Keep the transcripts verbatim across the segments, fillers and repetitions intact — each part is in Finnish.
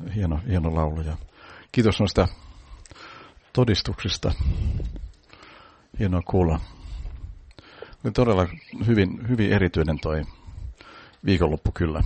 hieno, hieno laulu. Ja kiitos noista todistuksista. Hienoa kuulla. Oli todella hyvin, hyvin erityinen toi viikonloppu kyllä.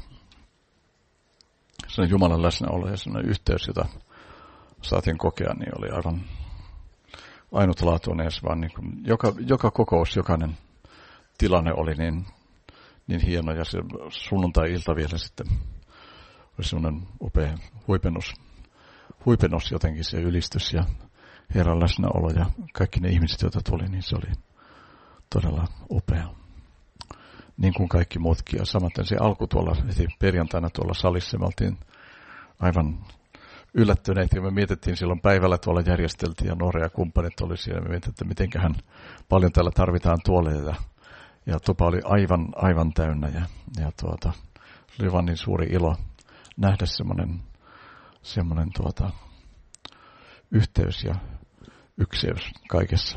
Se on Jumalan läsnäolo ja sellainen yhteys, jota saatiin kokea, niin oli aivan ainutlaatuinen. Vaan niin kuin joka, joka kokous, jokainen tilanne oli niin, niin hieno. Ja se sunnuntai-ilta vielä sitten oli sellainen upea huipennus, huipennus jotenkin se ylistys ja Herran läsnäolo ja kaikki ne ihmiset, joita tuli, niin se oli todella upea. Niin kuin kaikki muutkin. Ja samaten se alku tuolla heti perjantaina tuolla salissa. Me oltiin aivan yllättyneet ja me mietittiin silloin päivällä tuolla järjesteltiin ja Noora ja kumppanit oli siellä. Me mietittiin, että mitenköhän paljon täällä tarvitaan tuoleja. Ja, ja tupa oli aivan, aivan täynnä ja, ja tuota, oli vaan niin suuri ilo nähdä semmoinen, semmoinen tuota, yhteys ja ykseys kaikessa.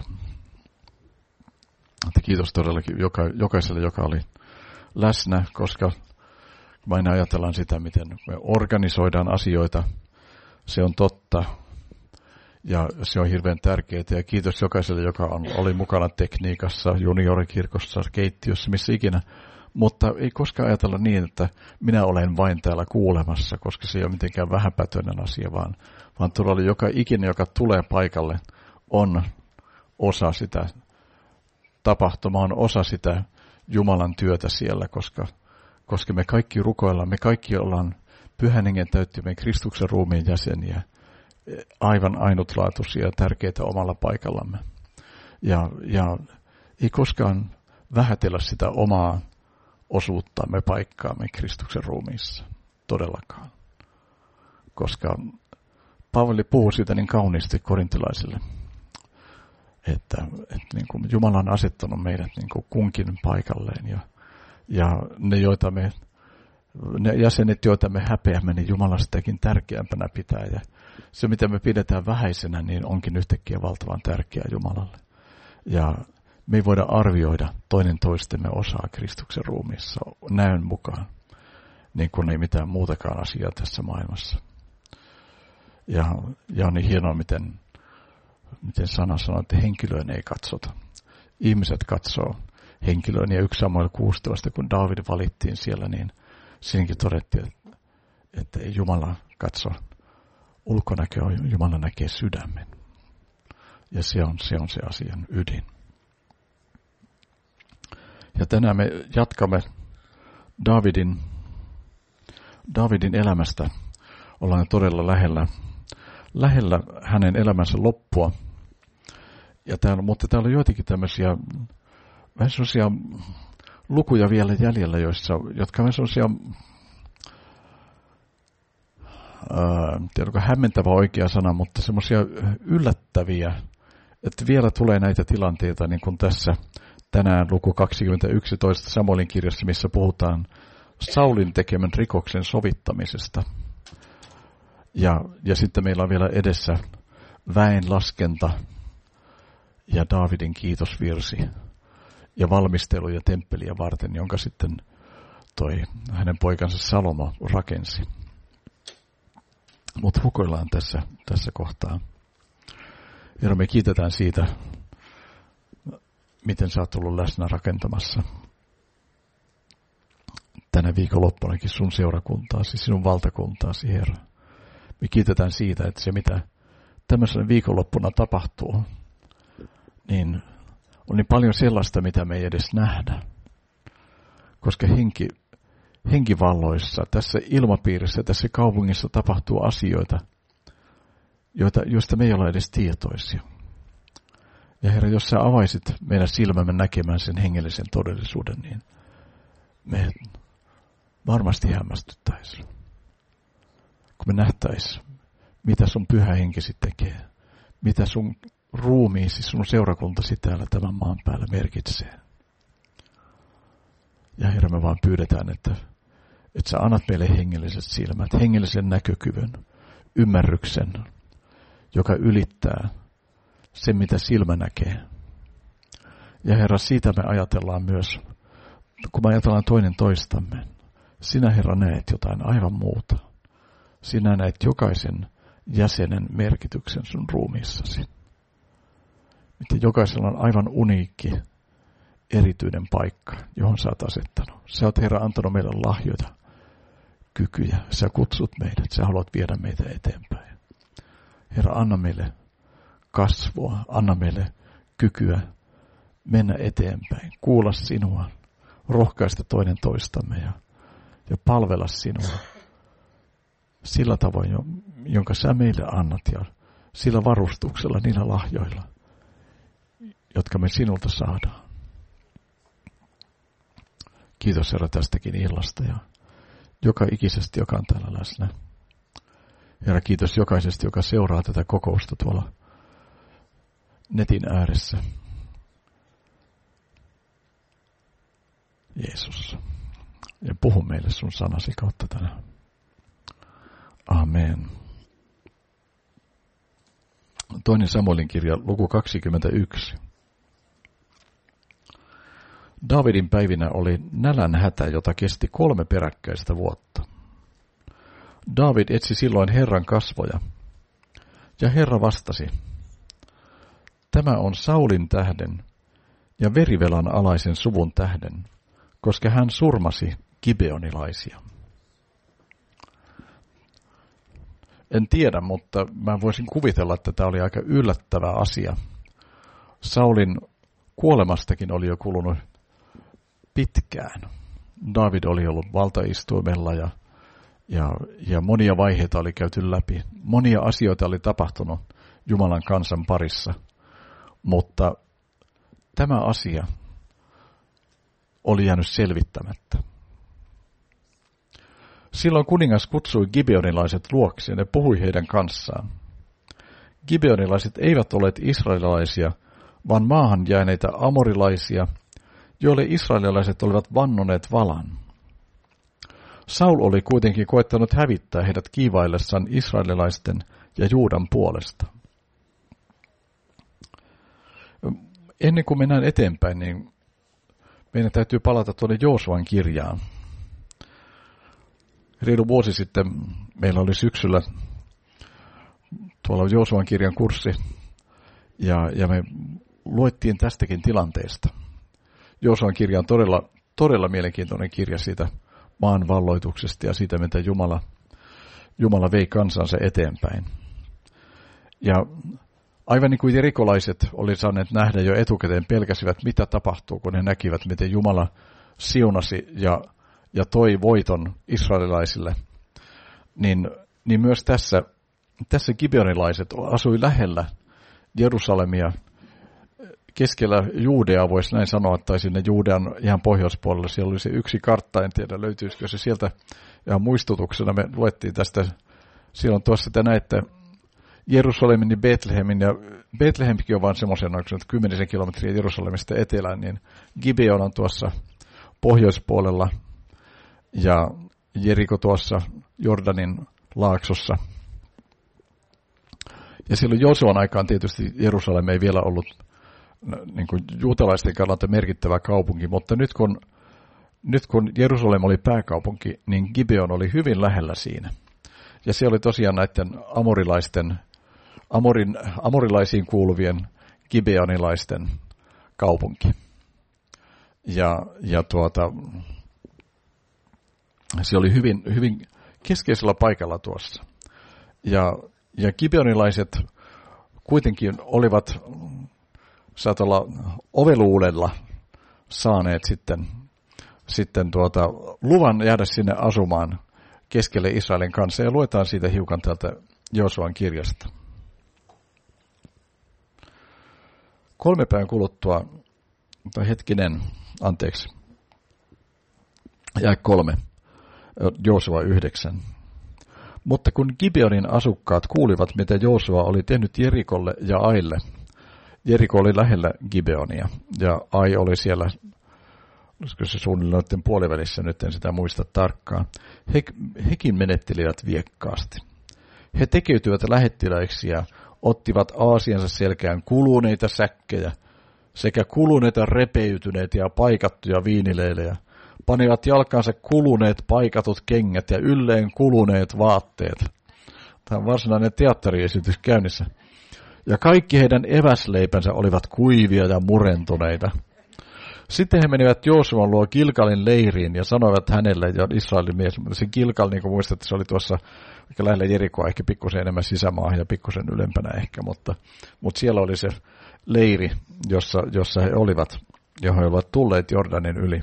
Että kiitos todellakin joka, jokaiselle, joka oli läsnä, koska me aina ajatellaan sitä, miten me organisoidaan asioita. Se on totta ja se on hirveän tärkeää. Ja kiitos jokaiselle, joka on, oli mukana tekniikassa, juniorikirkossa, keittiössä, missä ikinä. Mutta ei koskaan ajatella niin, että minä olen vain täällä kuulemassa, koska se ei ole mitenkään vähäpätöinen asia, vaan, vaan todella joka ikinen, joka tulee paikalle, on osa sitä tapahtumaa, on osa sitä Jumalan työtä siellä, koska, koska me kaikki rukoillaan, me kaikki ollaan Pyhän Hengen täyttimien Kristuksen ruumiin jäseniä, aivan ainutlaatuisia ja tärkeitä omalla paikallamme. Ja, ja ei koskaan vähätellä sitä omaa osuuttamme, paikkaamme Kristuksen ruumiissa, todellakaan. Koska Paavali puhuu siitä niin kauniisti korintilaisille, että, että niin kuin Jumala on asettanut meidät niin kuin kunkin paikalleen ja, ja ne, joita me, ne jäsenet, joita me häpeämme, niin Jumala sitäkin tärkeämpänä pitää. Ja se, mitä me pidetään vähäisenä, niin onkin yhtäkkiä valtavan tärkeää Jumalalle. Ja me ei voida arvioida toinen toistemme osaa Kristuksen ruumiissa näön mukaan, niin kuin ei mitään muutakaan asiaa tässä maailmassa. Ja, ja on niin hienoa, miten, miten sana sanoo, että henkilöön ei katsota. Ihmiset katsoo henkilöön. Ja yksi Samuel kuusitoista, kun Daavid valittiin siellä, niin siinäkin todettiin, että, että ei Jumala katso ulkonäköä, Jumala näkee sydämen. Ja se on se, on se asian ydin. Ja tänään me jatkamme Daavidin, Daavidin elämästä. Ollaan todella lähellä, lähellä hänen elämänsä loppua. Ja täällä, mutta täällä on joitakin tämmöisiä vähän sellaisia lukuja vielä jäljellä, joissa, jotka on sellaisia, ää, tiedätkö, hämmentävä oikea sana, mutta semmoisia yllättäviä, että vielä tulee näitä tilanteita, niin kuin tässä tänään luku kaksikymmentäyksi toista Samuelin kirjassa, missä puhutaan Saulin tekemän rikoksen sovittamisesta. Ja, ja sitten meillä on vielä edessä väen laskenta ja Daavidin kiitosvirsi ja valmisteluja temppeliä varten, jonka sitten toi hänen poikansa Salomo rakensi. Mutta rukoillaan tässä, tässä kohtaa. Ja me kiitetään siitä, miten sä oot tullut läsnä rakentamassa tänä viikonloppunakin sun seurakuntaasi, sinun valtakuntaasi, Herra. Me kiitetään siitä, että se mitä tämmöisenä viikonloppuna tapahtuu, niin on niin paljon sellaista, mitä me ei edes nähdä. Koska henki, henkivalloissa, tässä ilmapiirissä, tässä kaupungissa tapahtuu asioita, joita, joista me ei olla edes tietoisia. Ja Herra, jos sä avaisit meidän silmämme näkemään sen hengellisen todellisuuden, niin me varmasti hämmästyttäisiin. Kun me nähtäisiin, mitä sun pyhä henkesi tekee, mitä sun ruumiisi, sun seurakuntasi täällä tämän maan päällä merkitsee. Ja Herra, me vaan pyydetään, että, että sä annat meille hengelliset silmät, hengellisen näkökyvyn, ymmärryksen, joka ylittää sen, mitä silmä näkee. Ja Herra, siitä me ajatellaan myös, kun me ajatellaan toinen toistamme. Sinä, Herra, näet jotain aivan muuta. sinä näet jokaisen jäsenen merkityksen sun ruumiissasi. Miten jokaisella on aivan uniikki, erityinen paikka, johon sä oot asettanut. Sä oot, Herra, antanut meille lahjoja, kykyjä. Sä kutsut meidät, sä haluat viedä meitä eteenpäin. Herra, anna meille kasvua, anna meille kykyä mennä eteenpäin, kuulla sinua, rohkaista toinen toistamme ja, ja palvella sinua sillä tavoin, jonka sä meille annat ja sillä varustuksella, niillä lahjoilla, jotka me sinulta saadaan. Kiitos, Herra, tästäkin illasta ja joka ikisesti, joka on täällä läsnä. Herra, kiitos jokaisesta, joka seuraa tätä kokousta tuolla netin ääressä. Jeesus. Ja puhu meille sun sanasi kautta tänään. Amen. Toinen Samuelin kirja, luku kaksikymmentäyksi. Daavidin päivinä oli nälänhätä, jota kesti kolme peräkkäistä vuotta. Daavid etsi silloin Herran kasvoja, ja Herra vastasi, tämä on Saulin tähden ja verivelan alaisen suvun tähden, koska hän surmasi gibeonilaisia. En tiedä, mutta mä voisin kuvitella, että tämä oli aika yllättävä asia. Saulin kuolemastakin oli jo kulunut pitkään. Daavid oli ollut valtaistuimella ja, ja, ja monia vaiheita oli käyty läpi. Monia asioita oli tapahtunut Jumalan kansan parissa, mutta tämä asia oli jäänyt selvittämättä. Silloin kuningas kutsui gibeonilaiset luokseen ja puhui heidän kanssaan. Gibeonilaiset eivät olleet israelilaisia, vaan maahan jääneitä amorilaisia, joille israelilaiset olivat vannoneet valan. Saul oli kuitenkin koettanut hävittää heidät kiivaillessaan israelilaisten ja Juudan puolesta. Ennen kuin mennään eteenpäin, niin meidän täytyy palata tuonne Joosuan kirjaan. Reilu vuosi sitten meillä oli syksyllä tuolla Joosuan kirjan kurssi, ja, ja me luettiin tästäkin tilanteesta. Joosuan kirja on todella, todella mielenkiintoinen kirja siitä maan valloituksesta ja siitä, mitä Jumala, Jumala vei kansansa eteenpäin. Ja aivan niin kuin jerikolaiset oli saaneet nähdä jo etukäteen, pelkäsivät mitä tapahtuu, kun he näkivät, miten Jumala siunasi ja, ja toi voiton israelilaisille, niin, niin myös tässä, tässä gibeonilaiset asui lähellä Jerusalemia, keskellä Juudeaa, voisi näin sanoa, tai sinne Juudean ihan pohjoispuolella. Siellä oli se yksi kartta, en tiedä löytyisikö se sieltä ihan muistutuksena. Me luettiin tästä, silloin tuossa te näette Jerusalemin ja Betlehemin, ja Betlehemkin on vaan semmoisen kymmenisen kilometriä Jerusalemista etelään, niin Gibeon on tuossa pohjoispuolella, ja Jeriko tuossa Jordanin laaksossa. Ja silloin Josuan aikaan tietysti Jerusalem ei vielä ollut niin kuin juutalaisten kannalta merkittävä kaupunki, mutta nyt kun, nyt kun Jerusalem oli pääkaupunki, niin Gibeon oli hyvin lähellä siinä. Ja se oli tosiaan näiden amorilaisten, amorin, amorilaisiin kuuluvien gibeonilaisten kaupunki. Ja, ja tuota, se oli hyvin, hyvin keskeisellä paikalla tuossa. Ja, ja gibeonilaiset kuitenkin olivat, saat olla oveluudella saaneet sitten, sitten tuota, luvan jäädä sinne asumaan keskelle Israelin kanssa, ja luetaan siitä hiukan täältä Joosuan kirjasta. Kolme päivän kuluttua, tai hetkinen, anteeksi, jae kolme, Joosua yhdeksän. Mutta kun Gibeonin asukkaat kuulivat, mitä Joosua oli tehnyt Jerikolle ja Aille, Jeriko oli lähellä Gibeonia, ja Ai oli siellä, olisiko se suunnilleen noiden puolivälissä, nyt en sitä muista tarkkaan. He, hekin menettelivät viekkaasti. He tekeytyivät lähettiläiksi ja ottivat aasiansa selkään kuluneita säkkejä sekä kuluneita repeytyneitä ja paikattuja viinileilejä, panivat jalkaansa kuluneet paikatut kengät ja ylleen kuluneet vaatteet. Tämä on varsinainen teatteriesitys käynnissä. Ja kaikki heidän eväsleipänsä olivat kuivia ja murentuneita. Sitten he menivät Joosuan luo Gilgalin leiriin ja sanoivat hänelle, ja Israelin mies, mutta se Gilgal, niin kuin muistatte, se oli tuossa lähellä Jerikoa, ehkä pikkusen enemmän sisämaahan ja pikkusen ylempänä ehkä, mutta, mutta siellä oli se leiri, jossa, jossa he olivat, johon he olivat tulleet Jordanin yli.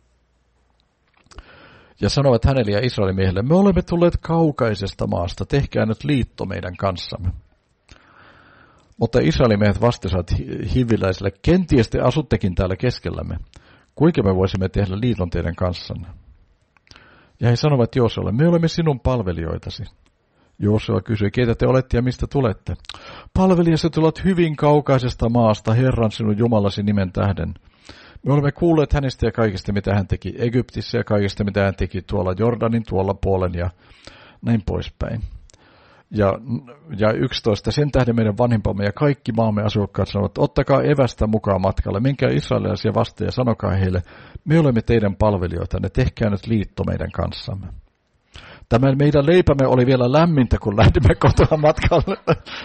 Ja sanovat hänelle ja Israelin miehelle, me olemme tulleet kaukaisesta maasta, tehkää nyt liitto meidän kanssamme. Mutta Israelin miehet vastasivat hiviläisille, kenties te asuttekin täällä keskellämme. Kuinka me voisimme tehdä liiton teidän kanssanne? Ja he sanovat Joosualle, me olemme sinun palvelijoitasi. Joosua kysyi, keitä te olette ja mistä tulette? Palvelijasi tulet hyvin kaukaisesta maasta, Herran sinun Jumalasi nimen tähden. Me olemme kuulleet hänestä ja kaikista, mitä hän teki Egyptissä ja kaikista, mitä hän teki tuolla Jordanin tuolla puolen ja näin poispäin. Ja, ja yksitoista, sen tähden meidän vanhimpamme ja kaikki maamme asukkaat sanovat, ottakaa evästä mukaan matkalle, menkää israelilaisia vastaan ja sanokaa heille, me olemme teidän palvelijoitanne, tehkää nyt liitto meidän kanssamme. Tämä meidän leipämme oli vielä lämmintä, kun lähdimme kotoa matkalle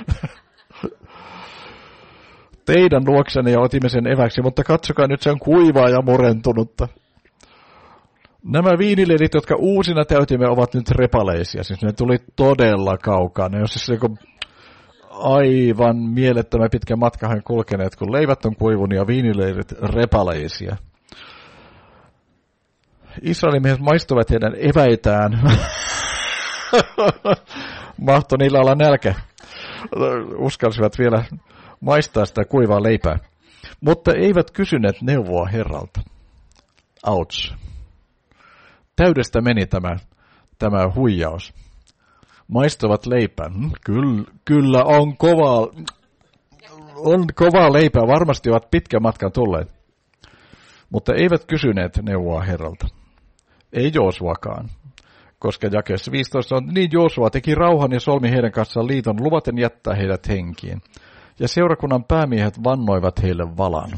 teidän luoksenne ja otimme sen eväksi, mutta katsokaa nyt, se on kuivaa ja murentunutta. Nämä viinilelit, jotka uusina täytimme, ovat nyt repaleisia. Siis ne tuli todella kaukaa. Ne on siis joku aivan mielettömän pitkä matkahan kulkeneet, kun leivät on kuivunut ja viinileilit repaleisia. Israelin miehet maistuvat heidän eväitään. Mahto niillä olla nälkä. Uskalsivat vielä maistaa sitä kuivaa leipää. Mutta eivät kysyneet neuvoa Herralta. Ouch. Täydestä meni tämä, tämä huijaus. Maistuvat leipää. Kyllä, kyllä on kovaa, on kovaa leipää. Varmasti ovat pitkän matkan tulleet. Mutta eivät kysyneet neuvoa Herralta. Ei Joosuakaan. Koska jakeessa viisitoista on, niin Joosua teki rauhan ja solmi heidän kanssaan liiton luvaten jättää heidät henkiin. Ja seurakunnan päämiehet vannoivat heille valan.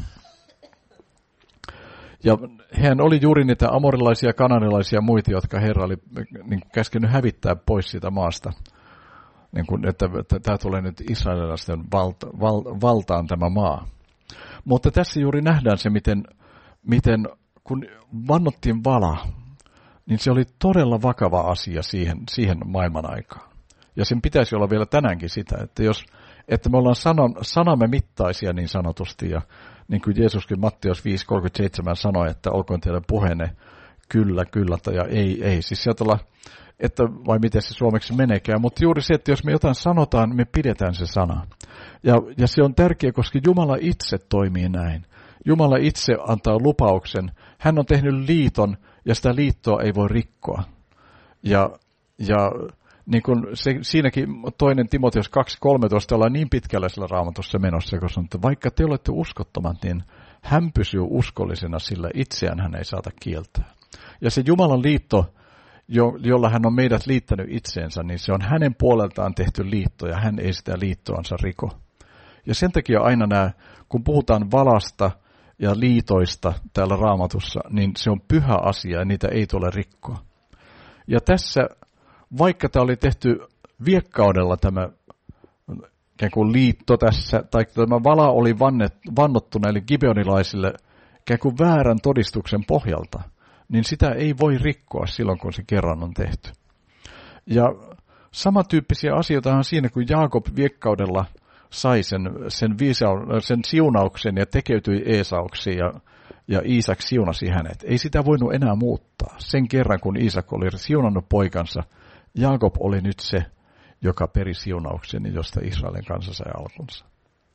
Ja hän oli juuri niitä amorilaisia, kananilaisia ja muita, jotka Herra oli niin kuin käskenyt hävittää pois siitä maasta. Niin kuin, että, että tämä tulee nyt israelilaisten valta, val, valtaan tämä maa. Mutta tässä juuri nähdään se, miten, miten kun vannottiin vala, niin se oli todella vakava asia siihen, siihen maailman aikaan. Ja sen pitäisi olla vielä tänäänkin sitä, että, jos, että me ollaan sanon, sanamme mittaisia niin sanotusti, ja niin kuin Jeesuskin Matteus viisi kolmekymmentäseitsemän sanoi, että olkoon teille puheenne kyllä, kyllä tai ja ei, ei. Siis sieltä olla, että vai miten se suomeksi meneekään, mutta juuri se, että jos me jotain sanotaan, me pidetään se sana. Ja, ja se on tärkeä, koska Jumala itse toimii näin. Jumala itse antaa lupauksen. Hän on tehnyt liiton, ja sitä liittoa ei voi rikkoa. Ja, ja niin kuin se, siinäkin toinen Timoteus kaksi kolmetoista ollaan niin pitkällä sillä Raamatussa menossa, kun sanoo, että vaikka te olette uskottomat, niin hän pysyy uskollisena, sillä itseään hän ei saata kieltää. Ja se Jumalan liitto, jo, jolla hän on meidät liittänyt itseensä, niin se on hänen puoleltaan tehty liitto, ja hän ei sitä liittoansa riko. Ja sen takia aina nämä, kun puhutaan valasta ja liitoista täällä Raamatussa, niin se on pyhä asia, ja niitä ei tule rikkoa. Ja tässä, vaikka tämä oli tehty viekkaudella tämä ikään kuin liitto tässä, tai tämä vala oli vannet, vannottu näille gibeonilaisille ikään kuin väärän todistuksen pohjalta, niin sitä ei voi rikkoa silloin, kun se kerran on tehty. Ja samantyyppisiä asioita on siinä, kun Jaakob viekkaudella sai sen, sen, viisa, sen siunauksen ja tekeytyi Eesauksi ja, ja Iisak siunasi hänet. Ei sitä voinut enää muuttaa. Sen kerran, kun Iisak oli siunannut poikansa, Jaakob oli nyt se, joka peri siunauksen, josta Israelin kansa sai alkunsa.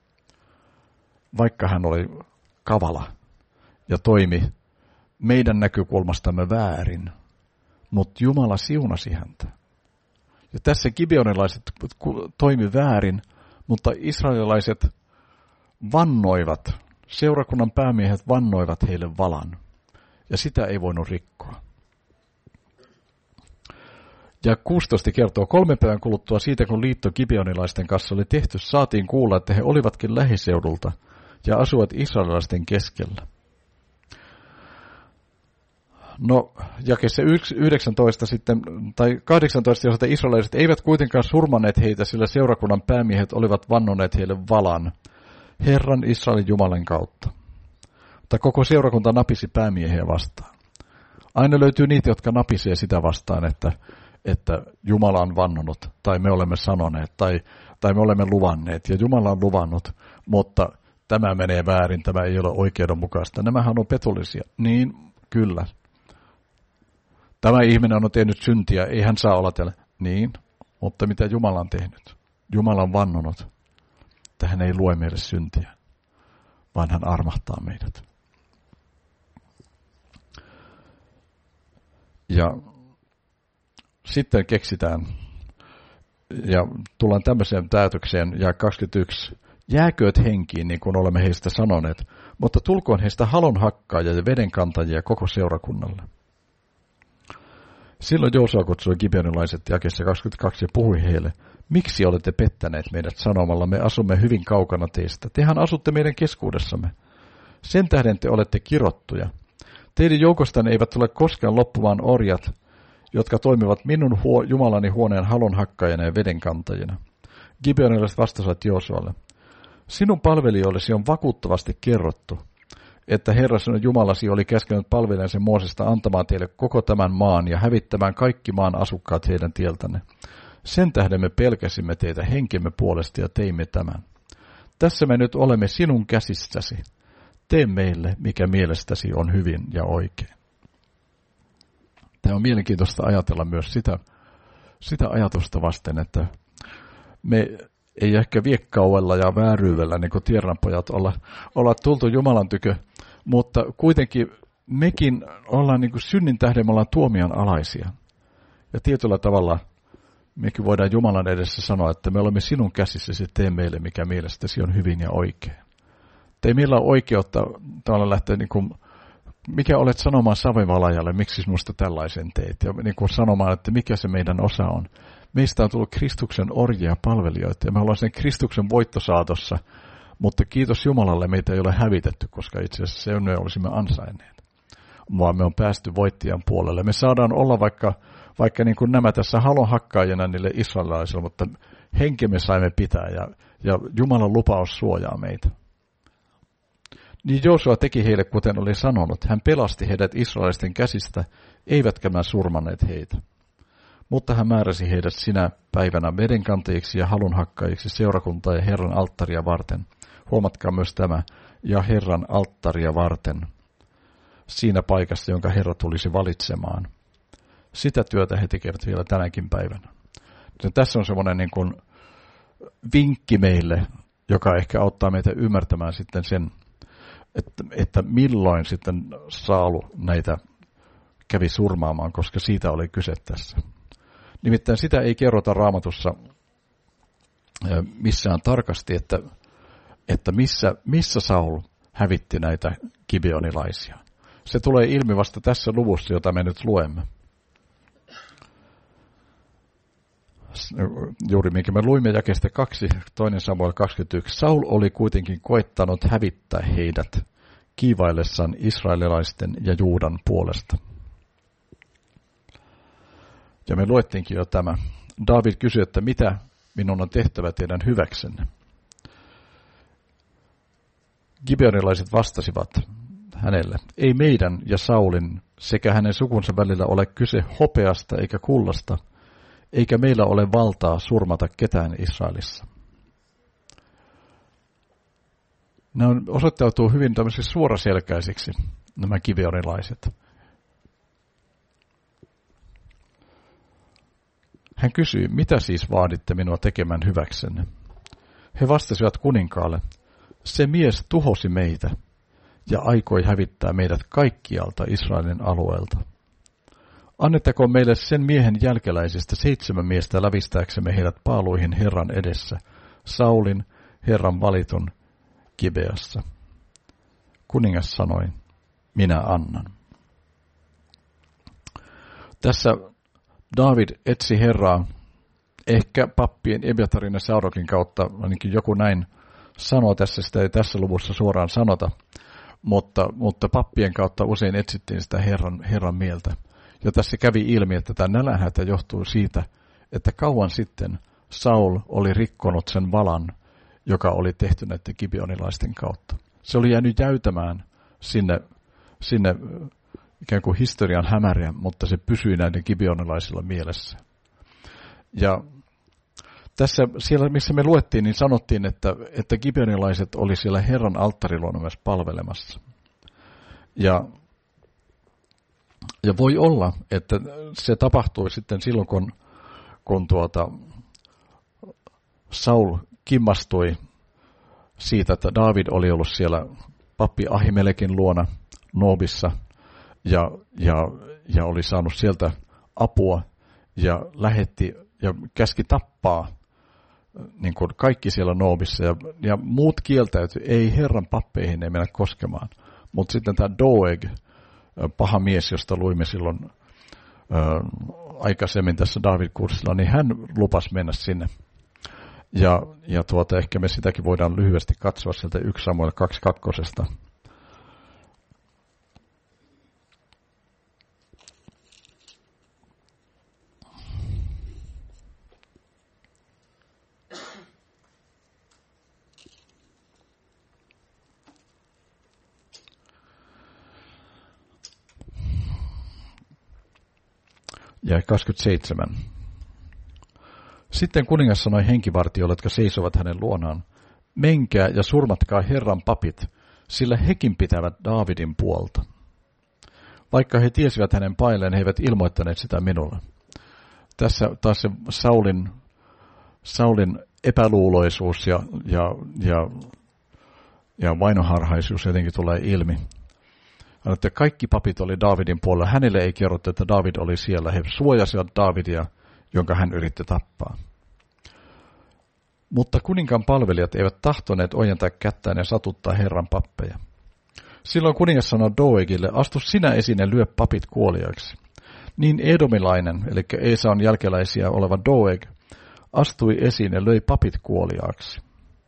Vaikka hän oli kavala ja toimi meidän näkökulmastamme väärin, mutta Jumala siunasi häntä. Ja tässä gibeonilaiset toimi väärin, mutta israelilaiset vannoivat, seurakunnan päämiehet vannoivat heille valan, ja sitä ei voinut rikkoa. Ja kuusitoista kertoo, kolmen päivän kuluttua siitä, kun liitto gibeonilaisten kanssa oli tehty, saatiin kuulla, että he olivatkin lähiseudulta ja asuvat israelilaisten keskellä. No, jakeessa yhdeksäntoista sitten, tai kahdeksantoista jossa israelilaiset eivät kuitenkaan surmanneet heitä, sillä seurakunnan päämiehet olivat vannoneet heille valan, Herran Israelin Jumalan kautta. Mutta koko seurakunta napisi päämiehiä vastaan. Aina löytyy niitä, jotka napisee sitä vastaan, että, että Jumala on vannonut, tai me olemme sanoneet, tai, tai me olemme luvanneet, ja Jumala on luvannut, mutta tämä menee väärin, tämä ei ole oikeudenmukaista. Nämähän on petollisia. Niin, kyllä. Tämä ihminen on tehnyt syntiä, ei hän saa olla täällä. Niin, mutta mitä Jumala on tehnyt? Jumala on vannonut, että hän ei lue meille syntiä, vaan hän armahtaa meidät. Ja sitten keksitään, ja tullaan tämmöiseen päätökseen, ja kaksikymmentäyksi, jääkööt henkiin, niin kuin olemme heistä sanoneet, mutta tulkoon heistä halonhakkaajia ja vedenkantajia koko seurakunnalle. Silloin Joosua kutsui gibeonilaiset jakeessa kaksikymmentäkaksi ja puhui heille, miksi olette pettäneet meidät sanomalla, me asumme hyvin kaukana teistä. Tehän asutte meidän keskuudessamme. Sen tähden te olette kirottuja. Teidän joukostanne eivät tule koskaan loppumaan orjat, jotka toimivat minun huo, Jumalani huoneen halonhakkaajana ja vedenkantajina. Gibeonilaiset vastasivat Joosualle, sinun palvelijoillesi on vakuuttavasti kerrottu, että Herra sinun Jumalasi oli käskenyt palvelijansa Moosesta antamaan teille koko tämän maan ja hävittämään kaikki maan asukkaat heidän tieltänne. Sen tähden me pelkäsimme teitä henkemme puolesta ja teimme tämän. Tässä me nyt olemme sinun käsissäsi. Tee meille, mikä mielestäsi on hyvin ja oikein. Tämä on mielenkiintoista ajatella myös sitä, sitä ajatusta vasten, että me ei ehkä viekkauella ja vääryydellä, niin kuin tiedonpojat, olla, olla tultu Jumalan tykö, mutta kuitenkin mekin ollaan niin kuin synnin tähden, me ollaan tuomion alaisia. Ja tietyllä tavalla mekin voidaan Jumalan edessä sanoa, että me olemme sinun käsissäsi, tee meille, mikä mielestäsi on hyvin ja oikein. Te ei meillä ole oikeutta tavallaan lähteä, niin kuin, mikä olet sanomaan savivalajalle, miksi sinusta tällaisen teet, ja niin kuin sanomaan, että mikä se meidän osa on. Meistä on tullut Kristuksen orjia palvelijoita, ja me ollaan sen Kristuksen voittosaatossa, mutta kiitos Jumalalle, meitä ei ole hävitetty, koska itse asiassa se me olisimme ansainneet, vaan me on päästy voittajan puolelle. Me saadaan olla vaikka, vaikka niin kuin nämä tässä halonhakkaajana niille israelilaisille, mutta henkemme saimme pitää, ja, ja Jumalan lupaus suojaa meitä. Niin Joosua teki heille, kuten oli sanonut. Hän pelasti heidät israelisten käsistä, eivätkä mä surmanneet heitä. Mutta hän määräsi heidät sinä päivänä vedenkantajiksi ja halunhakkaajiksi seurakuntaa ja Herran alttaria varten. Huomatkaa myös tämä, ja Herran alttaria varten, siinä paikassa, jonka Herra tulisi valitsemaan. Sitä työtä he tekevät vielä tänäkin päivänä. Ja tässä on semmoinen niin kuin vinkki meille, joka ehkä auttaa meitä ymmärtämään sitten sen, Että, että milloin sitten Saulu näitä kävi surmaamaan, koska siitä oli kyse tässä. Nimittäin sitä ei kerrota Raamatussa missään tarkasti, että, että missä, missä Saul hävitti näitä gibeonilaisia. Se tulee ilmi vasta tässä luvussa, jota me nyt luemme. Juuri minkä me luimme jakeesta kaksi, toinen Samuel kaksikymmentäyksi. Saul oli kuitenkin koettanut hävittää heidät kiivaillessaan israelilaisten ja Juudan puolesta. Ja me luettiinkin jo tämä. Daavid kysyi, että mitä minun on tehtävä teidän hyväksenne. Gibeonilaiset vastasivat hänelle, ei meidän ja Saulin sekä hänen sukunsa välillä ole kyse hopeasta eikä kullasta, eikä meillä ole valtaa surmata ketään Israelissa. Ne on osoittautuu hyvin tämmöisiksi suoraselkäisiksi, nämä gibeonilaiset. Hän kysyi, mitä siis vaaditte minua tekemään hyväksenne? He vastasivat kuninkaalle, se mies tuhosi meitä ja aikoi hävittää meidät kaikkialta Israelin alueelta. Annettako meille sen miehen jälkeläisistä seitsemän miestä lävistääksemme heidät paaluihin Herran edessä, Saulin, Herran valitun, Gibeassa. Kuningas sanoi, minä annan. Tässä Daavid etsi Herraa, ehkä pappien Ebiatarin ja Saudokin kautta, ainakin joku näin sanoo tässä, sitä ei tässä luvussa suoraan sanota, mutta, mutta pappien kautta usein etsittiin sitä Herran, Herran mieltä. Ja tässä kävi ilmi, että tämä nälänhätä johtuu siitä, että kauan sitten Saul oli rikkonut sen valan, joka oli tehty näiden gibeonilaisten kautta. Se oli jäänyt jäytämään sinne, sinne ikään kuin historian hämäriä, mutta se pysyi näiden gibeonilaisilla mielessä. Ja tässä, siellä missä me luettiin, niin sanottiin, että, että gibeonilaiset oli siellä Herran alttariluona myös palvelemassa. Ja, ja voi olla, että se tapahtui sitten silloin, kun, kun tuota, Saul kimmastui siitä, että Daavid oli ollut siellä pappi Ahimelekin luona Noobissa ja, ja, ja oli saanut sieltä apua ja lähetti ja käski tappaa niin kuin kaikki siellä Noobissa ja, ja muut kieltäytyi, ei Herran pappeihin ei mennä koskemaan. Mutta sitten tämä Doeg, paha mies, josta luimme silloin ä, aikaisemmin tässä Daavid-kurssilla, niin hän lupasi mennä sinne. Ja, ja tuota, ehkä me sitäkin voidaan lyhyesti katsoa sieltä yksi Samuel kaksi kakkosesta. Ja kaksikymmentäseitsemän. Sitten kuningas sanoi henkivartijoille, jotka seisovat hänen luonaan, menkää ja surmatkaa Herran papit, sillä hekin pitävät Daavidin puolta. Vaikka he tiesivät hänen pailleen, he eivät ilmoittaneet sitä minulle. Tässä taas se Saulin, Saulin epäluuloisuus ja, ja, ja, ja vainoharhaisuus jotenkin tulee ilmi. Että kaikki papit oli Daavidin puolella. Hänelle ei kerrottu, että Daavid oli siellä. He suojasivat Daavidia, jonka hän yritti tappaa. Mutta kuninkaan palvelijat eivät tahtoneet ojentaa kättään ja satuttaa Herran pappeja. Silloin kuningas sanoi Doegille, astu sinä esiin ja lyö papit kuoliaiksi. Niin edomilainen, eli Esaun jälkeläisiä oleva Doeg, astui esiin ja löi papit kuoliaaksi.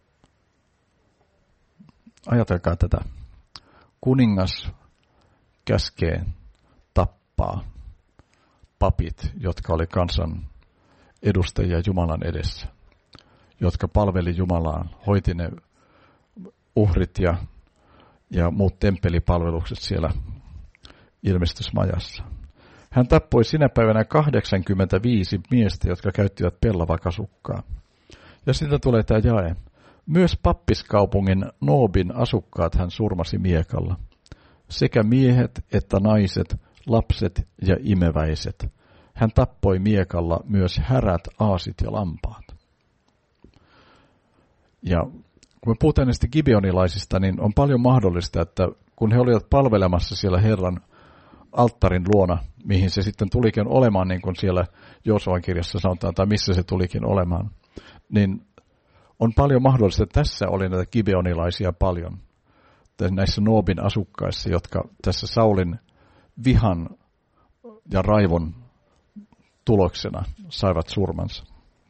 Ajatelkaa tätä. Kuningas käskee tappaa papit, jotka oli kansan edustajia Jumalan edessä, jotka palveli Jumalaa, hoiti ne uhrit ja, ja muut temppelipalvelukset siellä ilmestysmajassa. Hän tappoi sinä päivänä kahdeksankymmentäviisi miestä, jotka käyttivät pellavakasukkaa. Ja sitten tulee tämä jae. Myös pappiskaupungin Noobin asukkaat hän surmasi miekalla. Sekä miehet että naiset, lapset ja imeväiset. Hän tappoi miekalla myös härät, aasit ja lampaat. Ja kun me puhutaan näistä gibeonilaisista, niin on paljon mahdollista, että kun he olivat palvelemassa siellä Herran alttarin luona, mihin se sitten tulikin olemaan, niin kuin siellä Joosuan kirjassa sanotaan, tai missä se tulikin olemaan, niin on paljon mahdollista, että tässä oli näitä gibeonilaisia paljon, näissä Noobin asukkaissa, jotka tässä Saulin vihan ja raivon tuloksena saivat surmansa.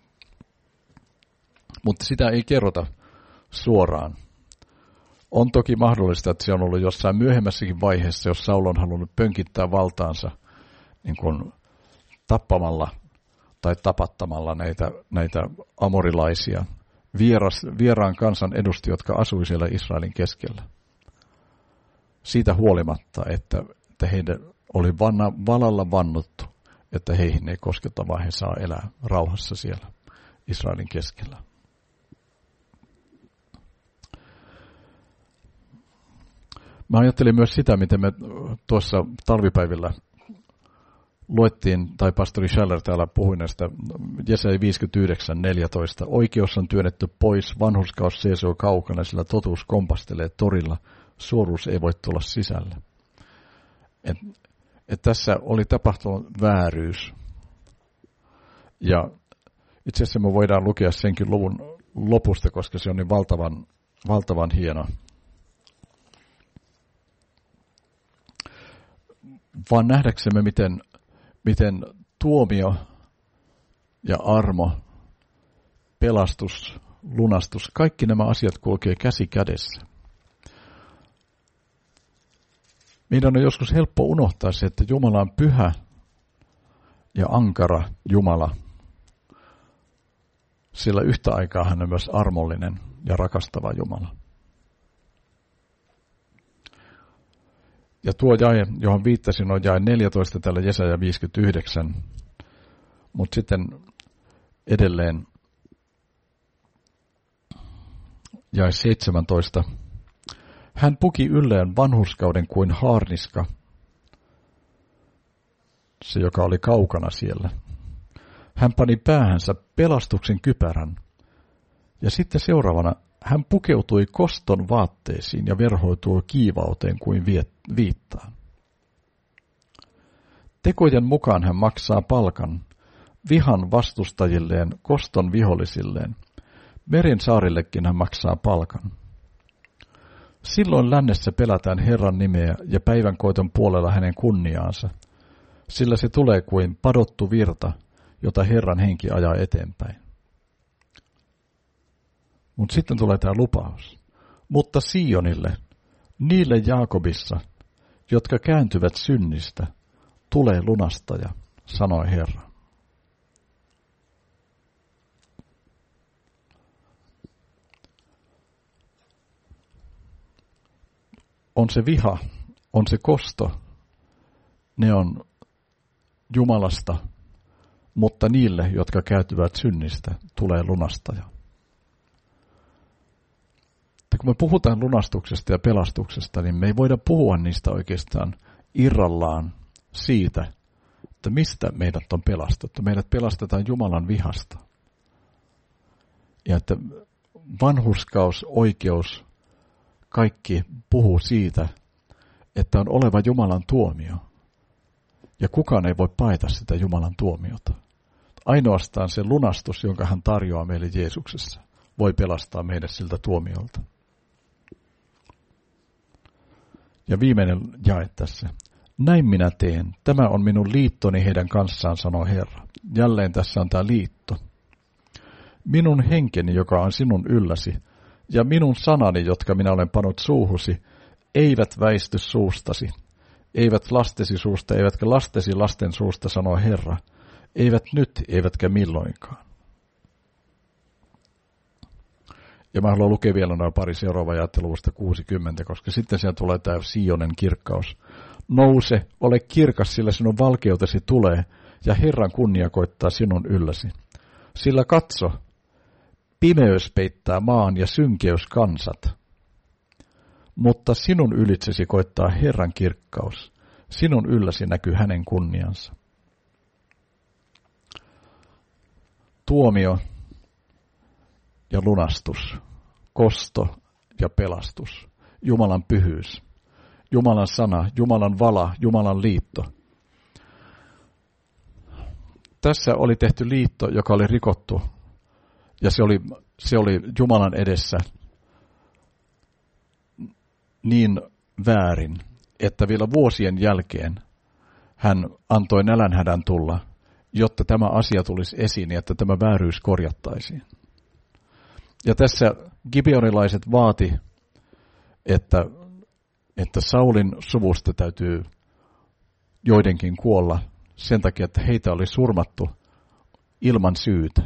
Mutta sitä ei kerrota suoraan. On toki mahdollista, että se on ollut jossain myöhemmässäkin vaiheessa, jos Saul on halunnut pönkittää valtaansa niin kuin tappamalla tai tapattamalla näitä, näitä amorilaisia vieras, vieraan kansan edustajia, jotka asui siellä Israelin keskellä. Siitä huolimatta, että, että heidän oli vanna, valalla vannottu, että heihin ei kosketa, vaan he saa elää rauhassa siellä Israelin keskellä. Mä ajattelin myös sitä, miten me tuossa talvipäivillä luettiin, tai pastori Schaller täällä puhui näistä Jesaja viisikymmentäyhdeksän neljätoista. Oikeus on työnnetty pois, vanhurskaus seisoo kaukana, sillä totuus kompastelee torilla, suoruus ei voi tulla sisälle. Et, et tässä oli tapahtunut vääryys. Ja itse asiassa me voidaan lukea senkin luvun lopusta, koska se on niin valtavan, valtavan hieno. Vaan nähdäksemme, miten, miten tuomio ja armo, pelastus, lunastus, kaikki nämä asiat kulkee käsi kädessä. Meidän on joskus helppo unohtaa se, että Jumala on pyhä ja ankara Jumala. Sillä yhtä aikaa hän on myös armollinen ja rakastava Jumala. Ja tuo jae, johon viittasin, on jae neljätoista täällä Jesaja viisikymmentäyhdeksän. Mutta sitten edelleen jae seitsemäntoista. Hän puki ylleen vanhurskauden kuin haarniska, se joka oli kaukana siellä. Hän pani päähänsä pelastuksen kypärän, ja sitten seuraavana hän pukeutui koston vaatteisiin ja verhoitui kiivauteen kuin viittaan. Tekojen mukaan hän maksaa palkan, vihan vastustajilleen, koston vihollisilleen. Meren saarillekin hän maksaa palkan. Silloin lännessä pelätään Herran nimeä ja päivänkoiton puolella hänen kunniaansa, sillä se tulee kuin padottu virta, jota Herran henki ajaa eteenpäin. Mutta sitten tulee tämä lupaus. Mutta Sionille, niille Jaakobissa, jotka kääntyvät synnistä, tulee lunastaja, sanoi Herra. On se viha, on se kosto, ne on Jumalasta, mutta niille, jotka kääntyvät synnistä, tulee lunastaja. Että kun me puhutaan lunastuksesta ja pelastuksesta, niin me ei voida puhua niistä oikeastaan irrallaan siitä, että mistä meidät on pelastettu. Meidät pelastetaan Jumalan vihasta. Ja että vanhurskaus, oikeus, kaikki puhuu siitä, että on oleva Jumalan tuomio. Ja kukaan ei voi paeta sitä Jumalan tuomiota. Ainoastaan se lunastus, jonka hän tarjoaa meille Jeesuksessa, voi pelastaa meidät siltä tuomiolta. Ja viimeinen jae tässä. Näin minä teen. Tämä on minun liittoni heidän kanssaan, sanoo Herra. Jälleen tässä on tämä liitto. Minun henkeni, joka on sinun ylläsi, ja minun sanani, jotka minä olen pannut suuhusi, eivät väisty suustasi. Eivät lastesi suusta, eivätkä lastesi lasten suusta, sanoo Herra. Eivät nyt, eivätkä milloinkaan. Ja mä haluan lukea vielä noin pari seuraavaa jaetteluvusta kuusikymmentä, koska sitten siellä tulee tämä Sionen kirkkaus. Nouse, ole kirkas, sillä sinun valkeutesi tulee, ja Herran kunnia koittaa sinun ylläsi. Sillä katso, pimeys peittää maan ja synkeys kansat. Mutta sinun ylitsesi koittaa Herran kirkkaus, sinun ylläsi näkyy hänen kunniansa. Tuomio ja lunastus, kosto ja pelastus, Jumalan pyhyys, Jumalan sana, Jumalan vala, Jumalan liitto. Tässä oli tehty liitto, joka oli rikottu, ja se oli, se oli Jumalan edessä niin väärin, että vielä vuosien jälkeen hän antoi nälänhädän tulla, jotta tämä asia tulisi esiin ja että tämä vääryys korjattaisiin. Ja tässä gibeonilaiset vaati, että, että Saulin suvusta täytyy joidenkin kuolla sen takia, että heitä oli surmattu ilman syytä.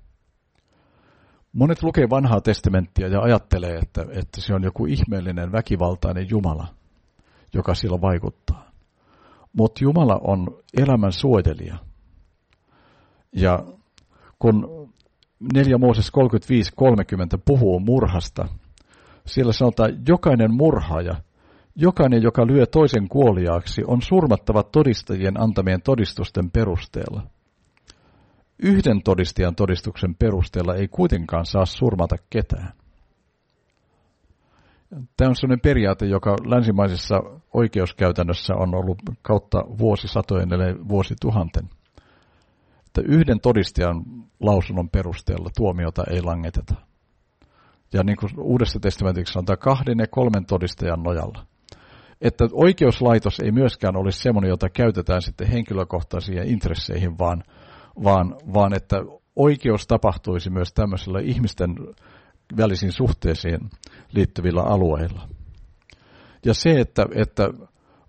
Monet lukee vanhaa testamenttia ja ajattelee, että, että se on joku ihmeellinen väkivaltainen Jumala, joka sillä vaikuttaa. Mutta Jumala on elämän suojelija. Ja kun neljä Mooses kolmekymmentäviisi kolmekymmentä puhuu murhasta, siellä sanotaan, jokainen murhaaja, jokainen, joka lyö toisen kuoliaaksi, on surmattava todistajien antamien todistusten perusteella. Yhden todistajan todistuksen perusteella ei kuitenkaan saa surmata ketään. Tämä on sellainen periaate, joka länsimaisessa oikeuskäytännössä on ollut kautta vuosisatojen eli vuosituhanten. Että yhden todistajan lausunnon perusteella tuomiota ei langeteta. Ja niin kuin Uudessa testamentissa sanotaan kahden ja kolmen todistajan nojalla. Että oikeuslaitos ei myöskään olisi semmoinen, jota käytetään sitten henkilökohtaisiin intresseihin, vaan, vaan, vaan että oikeus tapahtuisi myös tämmöisillä ihmisten välisiin suhteisiin liittyvillä alueilla. Ja se, että, että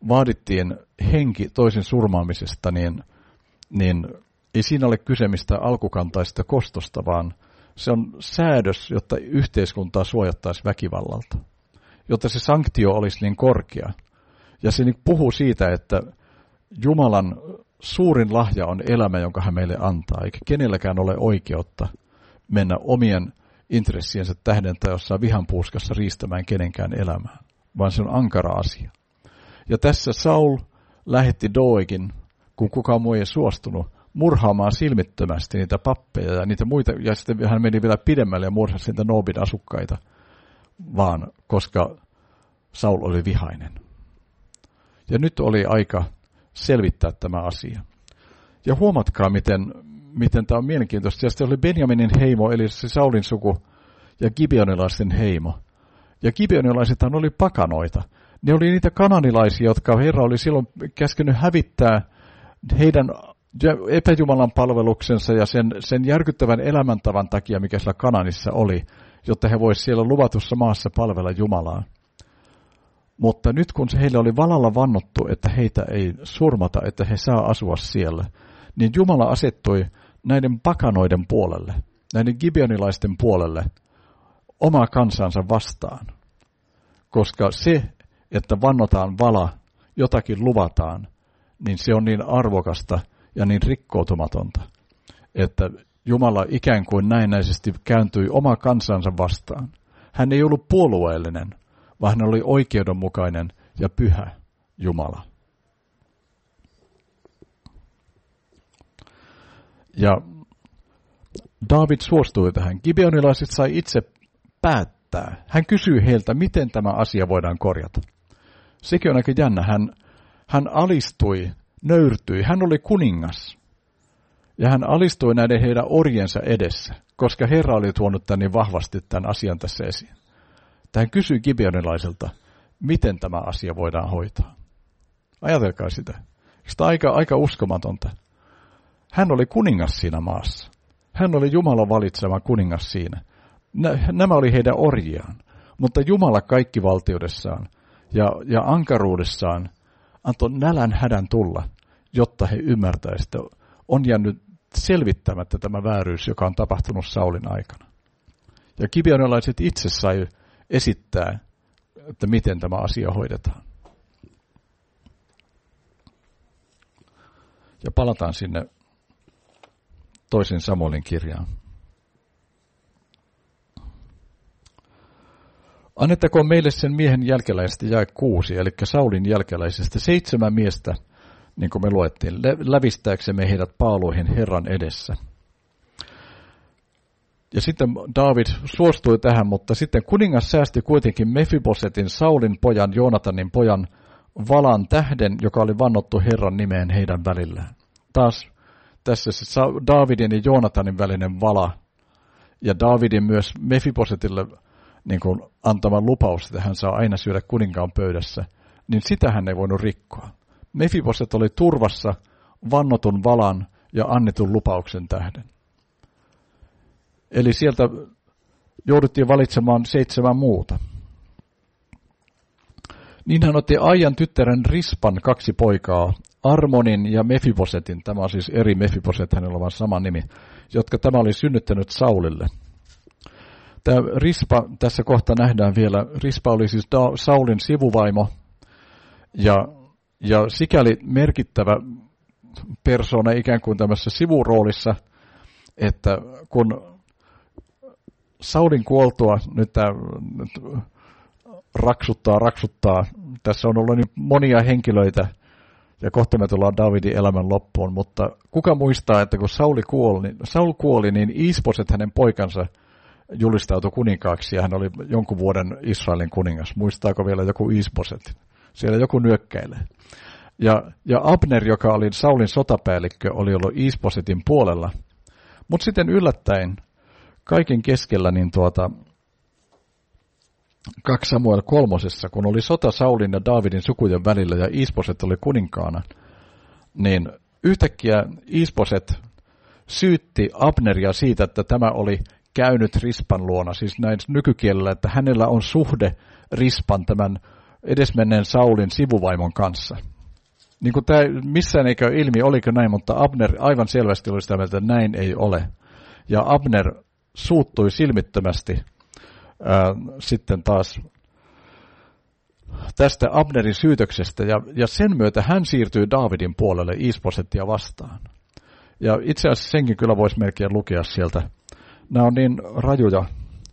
vaadittiin henki toisen surmaamisesta, niin, niin ei siinä ole kyse mistään alkukantaisesta kostosta, vaan se on säädös, jotta yhteiskuntaa suojattaisiin väkivallalta, jotta se sanktio olisi niin korkea. Ja se puhuu siitä, että Jumalan suurin lahja on elämä, jonka hän meille antaa, eikä kenelläkään ole oikeutta mennä omien intressiensä tähden tai jossain vihanpuuskassa riistämään kenenkään elämää, vaan se on ankara asia. Ja tässä Saul lähetti Doegin, kun kukaan muu ei suostunut, murhaamaan silmittömästi niitä pappeja ja niitä muita, ja sitten hän meni vielä pidemmälle ja murhasi niitä Noobin asukkaita, vaan koska Saul oli vihainen. Ja nyt oli aika selvittää tämä asia. Ja huomatkaa, miten, miten tämä on mielenkiintoista. Ja sitten oli Benjaminin heimo, eli se Saulin suku, ja gibeonilaisten heimo. Ja gibeonilaisethan oli pakanoita. Ne oli niitä kananilaisia, jotka Herra oli silloin käskenyt hävittää heidän epäjumalan palveluksensa ja sen, sen järkyttävän elämäntavan takia, mikä siellä Kananissa oli, jotta he voisivat siellä luvatussa maassa palvella Jumalaa. Mutta nyt kun heille oli valalla vannottu, että heitä ei surmata, että he saa asua siellä, niin Jumala asettui näiden pakanoiden puolelle, näiden gibeonilaisten puolelle, omaa kansansa vastaan. Koska se, että vannotaan vala, jotakin luvataan, niin se on niin arvokasta ja niin rikkoutumatonta, että Jumala ikään kuin näennäisesti kääntyi oma kansansa vastaan. Hän ei ollut puolueellinen, vaan hän oli oikeudenmukainen ja pyhä Jumala. Ja Daavid suostui tähän. Gibeonilaiset sai itse päättää. Hän kysyi heiltä, miten tämä asia voidaan korjata. Sekin on aika jännä. Hän, hän alistui, nöyrtyi. Hän oli kuningas. Ja hän alistui näiden heidän orjensa edessä, koska Herra oli tuonut tämän niin vahvasti tämän asian tässä esiin. Hän kysyi gibeonilaiselta, miten tämä asia voidaan hoitaa. Ajatelkaa sitä. Eikö tämä aika, aika uskomatonta? Hän oli kuningas siinä maassa. Hän oli Jumalan valitsema kuningas siinä. Nämä oli heidän orjiaan. Mutta Jumala kaikkivaltiudessaan ja, ja ankaruudessaan antoi nälän hädän tulla, jotta he ymmärtäisivät, että on jäänyt selvittämättä tämä vääryys, joka on tapahtunut Saulin aikana. Ja gibeonilaiset itse sai esittää, että miten tämä asia hoidetaan. Ja palataan sinne toisen Samuelin kirjaan. Annettakoon meille sen miehen jälkeläisestä jae kuusi, eli Saulin jälkeläisestä seitsemän miestä, niin kuin me luettiin, lävistääksemme heidät paaluihin Herran edessä. Ja sitten Daavid suostui tähän, mutta sitten kuningas säästi kuitenkin Mefibosetin, Saulin pojan, Joonatanin pojan, valan tähden, joka oli vannottu Herran nimeen heidän välillään. Taas tässä se Daavidin ja Joonatanin välinen vala, ja Daavidin myös Mefibosetille niin kuin antama lupaus, että hän saa aina syödä kuninkaan pöydässä, niin sitä hän ei voinut rikkoa. Mefiboset oli turvassa vannotun valan ja annetun lupauksen tähden. Eli sieltä jouduttiin valitsemaan seitsemän muuta. Niin hän otti Aijan tyttären Rispan kaksi poikaa, Armonin ja Mefibosetin, tämä on siis eri Mefiboset, hänellä on vain sama nimi, jotka tämä oli synnyttänyt Saulille. Tämä Rispa, tässä kohta nähdään vielä, Rispa oli siis Saulin sivuvaimo ja, ja sikäli merkittävä persoona ikään kuin tämmöisessä sivuroolissa, että kun Saulin kuoltua, nyt tämä nyt raksuttaa, raksuttaa, tässä on ollut niin monia henkilöitä, ja kohta me tullaan Daavidin elämän loppuun, mutta kuka muistaa, että kun Sauli kuoli, niin, Saul kuoli, niin Isboset, hänen poikansa, julistautui kuninkaaksi, ja hän oli jonkun vuoden Israelin kuningas. Muistaako vielä joku Isboset? Siellä joku nyökkäilee. Ja, ja Abner, joka oli Saulin sotapäällikkö, oli ollut Isbosetin puolella. Mutta sitten yllättäen, kaiken keskellä, niin tuota, kaksi Samuel kolmosessa, kun oli sota Saulin ja Daavidin sukujen välillä ja Isboset oli kuninkaana, niin yhtäkkiä Isboset syytti Abneria siitä, että tämä oli käynyt Rispan luona, siis näin nykykielellä, että hänellä on suhde Rispan tämän edesmenneen Saulin sivuvaimon kanssa. Niin kuin tämä missään ei käy ilmi, oliko näin, mutta Abner aivan selvästi oli sitä mieltä, että näin ei ole. Ja Abner suuttui silmittömästi ää, sitten taas tästä Abnerin syytöksestä, ja, ja sen myötä hän siirtyy Daavidin puolelle Iisbosettia vastaan. Ja itse asiassa senkin kyllä voisi melkein lukea sieltä. Nämä on niin rajuja.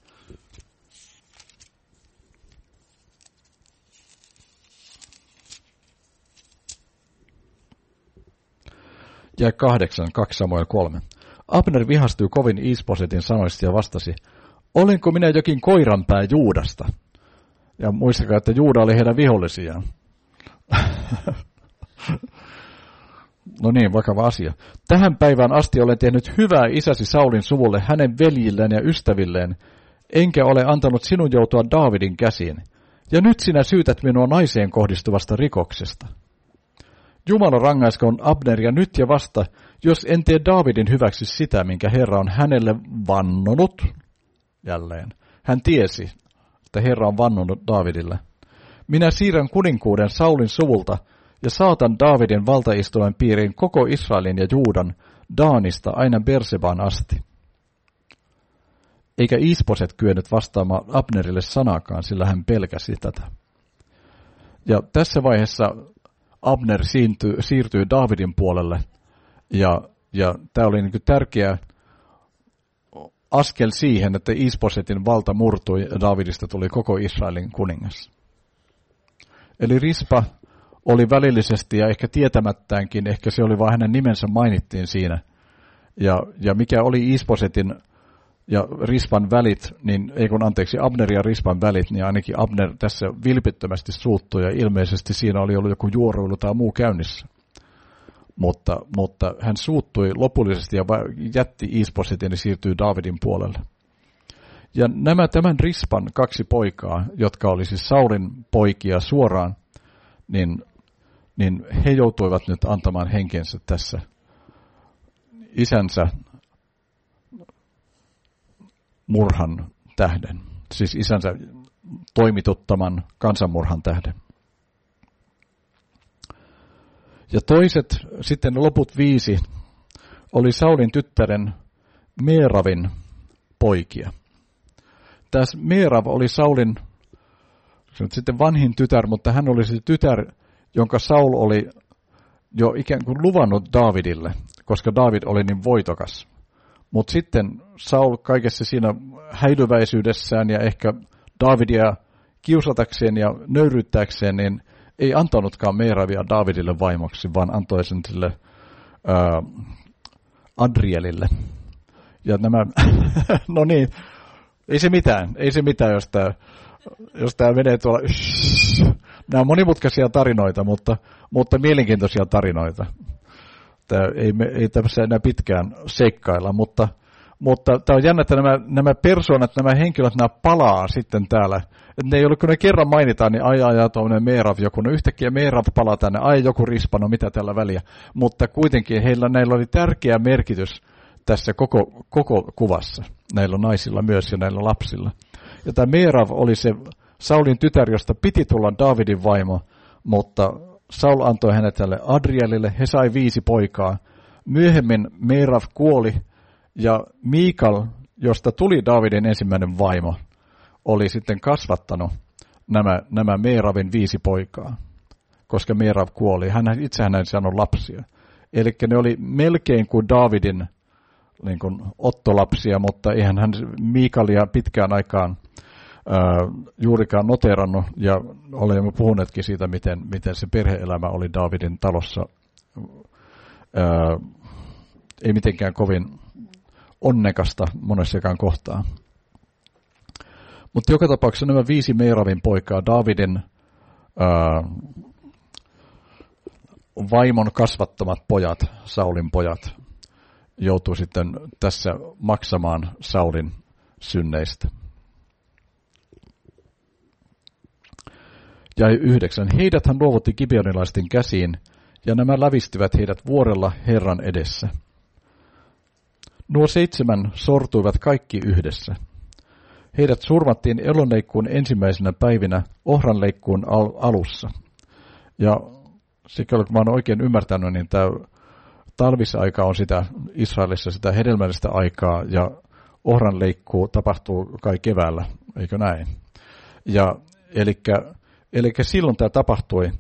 Ja kahdeksan, kaksi Samuel kolme. Abner vihastui kovin Iisbosetin sanoista ja vastasi, olenko minä jokin koiranpää Juudasta? Ja muistakaa, että Juuda oli heidän vihollisiaan. No niin, vakava asia. Tähän päivään asti olen tehnyt hyvää isäsi Saulin suvulle, hänen veljilleen ja ystävilleen, enkä ole antanut sinun joutua Daavidin käsiin. Ja nyt sinä syytät minua naiseen kohdistuvasta rikoksesta. Jumala rangaiskoon Abneria nyt ja vasta, jos en tee Daavidin hyväksi sitä, minkä Herra on hänelle vannonut. Jälleen. Hän tiesi, että Herra on vannonut Daavidille. Minä siirrän kuninkuuden Saulin suvulta ja saatan Daavidin valtaistuimen piiriin koko Israelin ja Juudan, Daanista aina Bersebaan asti. Eikä Iisboset kyennyt vastaamaan Abnerille sanakaan, sillä hän pelkäsi tätä. Ja tässä vaiheessa Abner siirtyy, siirtyy Daavidin puolelle, ja, ja tämä oli niin kuin tärkeä askel siihen, että Iisbosetin valta murtui ja Daavidista tuli koko Israelin kuningas. Eli Rispa oli välillisesti ja ehkä tietämättäänkin, ehkä se oli vain hänen nimensä mainittiin siinä, ja, ja mikä oli Iisbosetin ja Rispan välit, niin ei kun anteeksi, Abner ja Rispan välit, niin ainakin Abner tässä vilpittömästi suuttui ja ilmeisesti siinä oli ollut joku juoruilu tai muu käynnissä. Mutta, mutta hän suuttui lopullisesti ja jätti Iisbosetin ja siirtyi Daavidin puolelle. Ja nämä tämän Rispan kaksi poikaa, jotka oli siis Saulin poikia suoraan, niin, niin he joutuivat nyt antamaan henkensä tässä isänsä murhan tähden, siis isänsä toimituttaman kansanmurhan tähden. Ja toiset, sitten loput viisi, oli Saulin tyttären Meeravin poikia. Tässä Meerav oli Saulin se on sitten vanhin tytär, mutta hän oli se tytär, jonka Saul oli jo ikään kuin luvannut Daavidille, koska Daavid oli niin voitokas. Mutta sitten Saul kaikessa siinä häilyväisyydessään ja ehkä Daavidia kiusatakseen ja nöyryyttääkseen, niin ei antanutkaan Meeravia Daavidille vaimoksi, vaan antoi sen sille ää, Adrielille. Ja nämä, no niin, ei se mitään, ei se mitään, jos tämä jos tämä menee tuolla, nämä on monimutkaisia tarinoita, mutta, mutta mielenkiintoisia tarinoita. Tämä ei, ei tämmöisessä enää pitkään seikkailla, mutta, mutta tämä on jännä, että nämä, nämä persoonat, nämä henkilöt, nämä palaa sitten täällä. Että ne ei ole, kun ne kerran mainitaan, niin ai ai, tuollainen Meerav joku, no yhtäkkiä Meerav palaa tänne, ai joku Rispa, no mitä tällä väliä. Mutta kuitenkin heillä, näillä oli tärkeä merkitys tässä koko, koko kuvassa, näillä naisilla myös ja näillä lapsilla. Ja tämä Meerav oli se Saulin tytär, josta piti tulla Daavidin vaimo, mutta Saul antoi hänet tälle Adrielille, he sai viisi poikaa. Myöhemmin Meerav kuoli ja Miikal, josta tuli Daavidin ensimmäinen vaimo, oli sitten kasvattanut nämä, nämä Meeravin viisi poikaa, koska Meerav kuoli. Hän itse hän ei saanut lapsia. Eli ne oli melkein kuin Daavidin niin kuin ottolapsia, mutta eihän hän Miikalia pitkään aikaan ää, juurikaan noteerannut, ja olemme puhuneetkin siitä, miten, miten se perhe-elämä oli Daavidin talossa. Ää, ei mitenkään kovin onnekasta monessakaan kohtaa. Mutta joka tapauksessa nämä viisi Meeravin poikaa, Daavidin ää, vaimon kasvattamat pojat, Saulin pojat, joutui sitten tässä maksamaan Saulin synneistä. Ja yhdeksän. Heidät hän luovutti gibeonilaisten käsiin, ja nämä lävistivät heidät vuorella Herran edessä. Nuo seitsemän sortuivat kaikki yhdessä. Heidät surmattiin elonleikkuun ensimmäisenä päivinä ohranleikkuun al- alussa. Ja sikäli kun mä oon oikein ymmärtänyt, niin tämä talvisaika on sitä Israelissa sitä hedelmällistä aikaa, ja ohranleikkuu tapahtuu kai keväällä, eikö näin? Ja elikkä, elikkä silloin tämä tapahtui.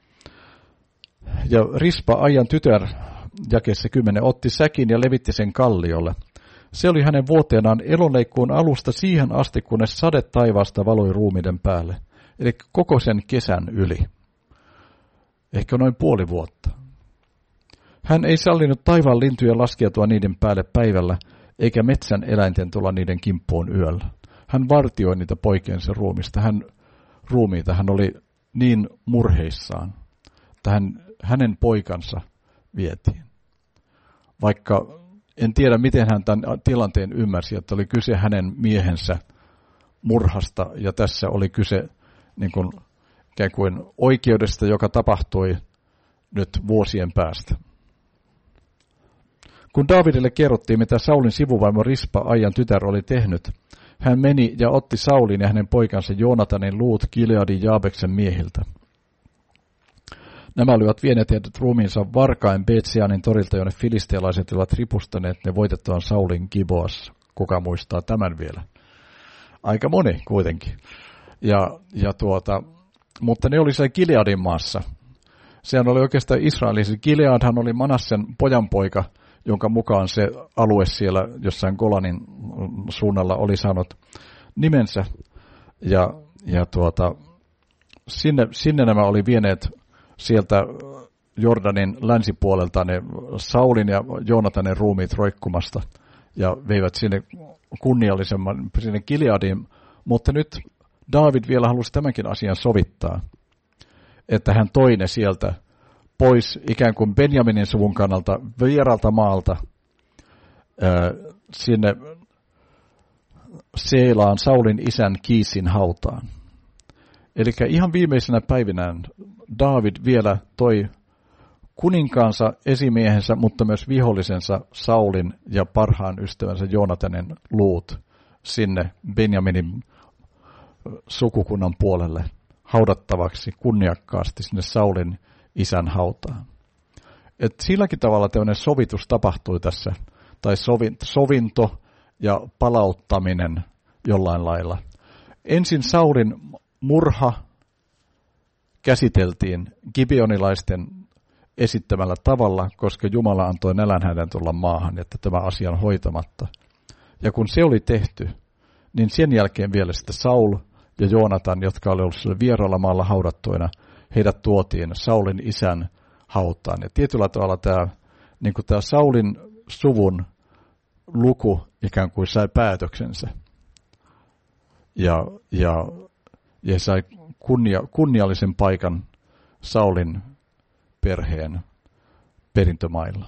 Ja Rispa, Aijan tytär, jakeessa kymmenen, otti säkin ja levitti sen kalliolle. Se oli hänen vuoteenaan elonleikkuun alusta siihen asti, kunnes sade taivaasta valoi ruumiiden päälle. Eli koko sen kesän yli. Ehkä noin puoli vuotta. Hän ei sallinut taivaan lintujen laskeutua niiden päälle päivällä, eikä metsän eläinten tulla niiden kimppuun yöllä. Hän vartioi niitä poikiensa ruumista. Hän, ruumiita. Hän oli niin murheissaan, että hän, hänen poikansa vietiin. Vaikka en tiedä, miten hän tämän tilanteen ymmärsi, että oli kyse hänen miehensä murhasta, ja tässä oli kyse niin kuin, ikään kuin oikeudesta, joka tapahtui nyt vuosien päästä. Kun Daavidille kerrottiin, mitä Saulin sivuvaimo Rispa, Aijan tytär, oli tehnyt, hän meni ja otti Saulin ja hänen poikansa Joonatanin luut Gileadin Jaabeksen miehiltä. Nämä olivat vieneet heidät ruumiinsa varkain Betsianin torilta, jonne filistealaiset olivat ripustaneet ne voitettuaan Saulin Gibeassa. Kuka muistaa tämän vielä? Aika moni kuitenkin. Ja, ja tuota, mutta ne oli siellä Gileadin maassa. Sehän oli oikeastaan Israelissa. Gileadhan oli Manassen pojanpoika, jonka mukaan se alue siellä jossain Golanin suunnalla oli saanut nimensä. Ja, ja tuota, sinne, sinne nämä oli vieneet sieltä Jordanin länsipuolelta ne Saulin ja Joonatanin ruumiit roikkumasta ja veivät sinne kunniallisemman, sinne Gileadiin. Mutta nyt Daavid vielä halusi tämänkin asian sovittaa, että hän toi ne sieltä pois ikään kuin Benjaminin suvun kannalta vieralta maalta ää, sinne Seelaan Saulin isän Kiisin hautaan. Eli ihan viimeisenä päivinään Daavid vielä toi kuninkaansa, esimiehensä, mutta myös vihollisensa Saulin ja parhaan ystävänsä Joonatanin luut sinne Benjaminin sukukunnan puolelle haudattavaksi kunniakkaasti sinne Saulin isän hautaan. Et silläkin tavalla tämmöinen sovitus tapahtui tässä, tai sovinto ja palauttaminen jollain lailla. Ensin Saulin murha käsiteltiin gibeonilaisten esittämällä tavalla, koska Jumala antoi nälänhädän tulla maahan, että tämä asia on hoitamatta. Ja kun se oli tehty, niin sen jälkeen vielä sitten Saul ja Joonatan, jotka oli ollut sillä vieraalla maalla haudattuina, heidät tuotiin Saulin isän hautaan. Ja tietyllä tavalla tämä, niin kuin tämä Saulin suvun luku ikään kuin sai päätöksensä. Ja, ja, ja sai kunnia, kunniallisen paikan Saulin perheen perintömailla.